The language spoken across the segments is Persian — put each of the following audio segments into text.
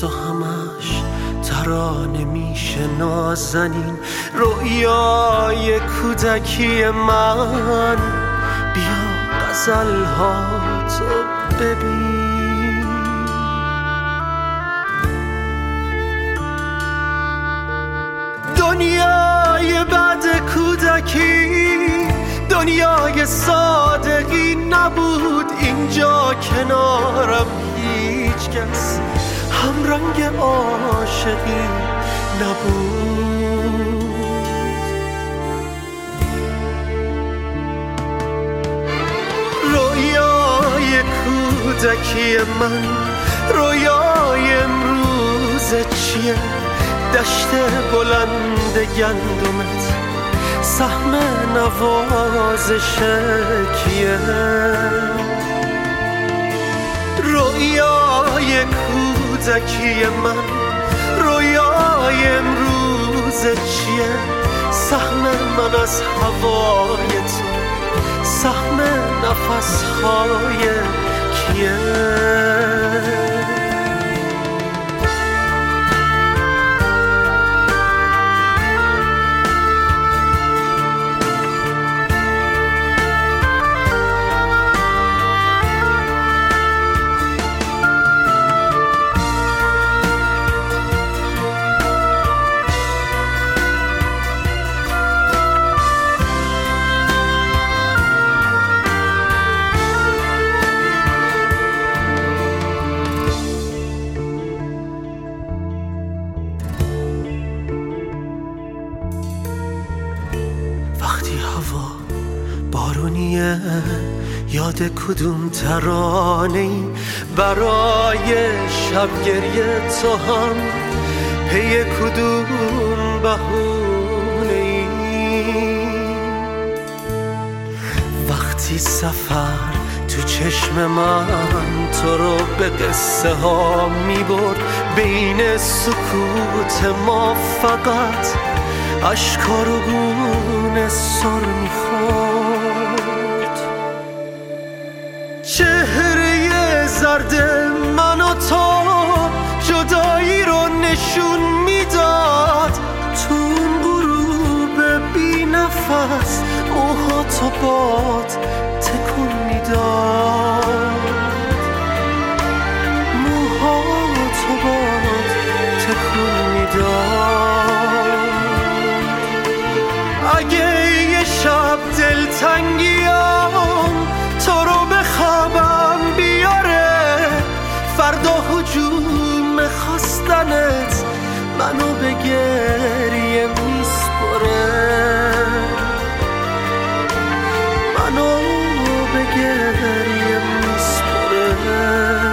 نیست و همش ترانه میشه نازنین رویای کودکی من. بیا غزل‌هاتو ببین. دنیای بعد کودکی دنیای صادقی نبود، اینجا کنارم هیچ کس هم رنگ عاشقی نبود. رویای کودکی من، رویای امروز چیه؟ دشت بلند گندمت سهم نوازش کیه؟ رویای کودکی من، رویای امروز چیه؟ سهم من از هوای تو، سهم نفسهای کیه؟ وقتی هوا بارونیه یاد کدوم ترانه‌ای برای شب گریه تو هم پی کدوم بهونه‌ای؟ وقتی سفر تو چشم من تو رو به قصه ها میبرد، بین سکوت ما فقط اشکا رو گونه سر میخورد. چهره زرد من و تو جدایی رو نشون میداد، تو اون غروب بی نفس موها تو باد تکون میداد، موها تو باد تکون میداد. اگه یه شب دلتنگیام تو رو به خوابم بیاره، فردا هجوم خواستنت منو به گریه میسپره، منو به گریه میسپره.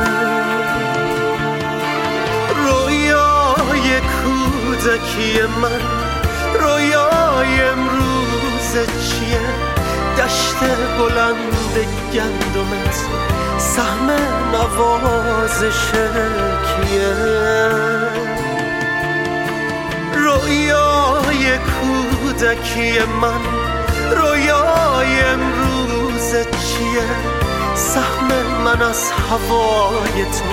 رویای کودکی من، رویای امروز چیه؟ دشت بلند گندمت سهم نوازش کیه؟ رویای کودکی من، رویای امروز چیه؟ سهم من از هوای تو،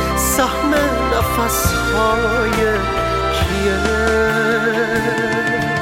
سهم نفسهای کیه؟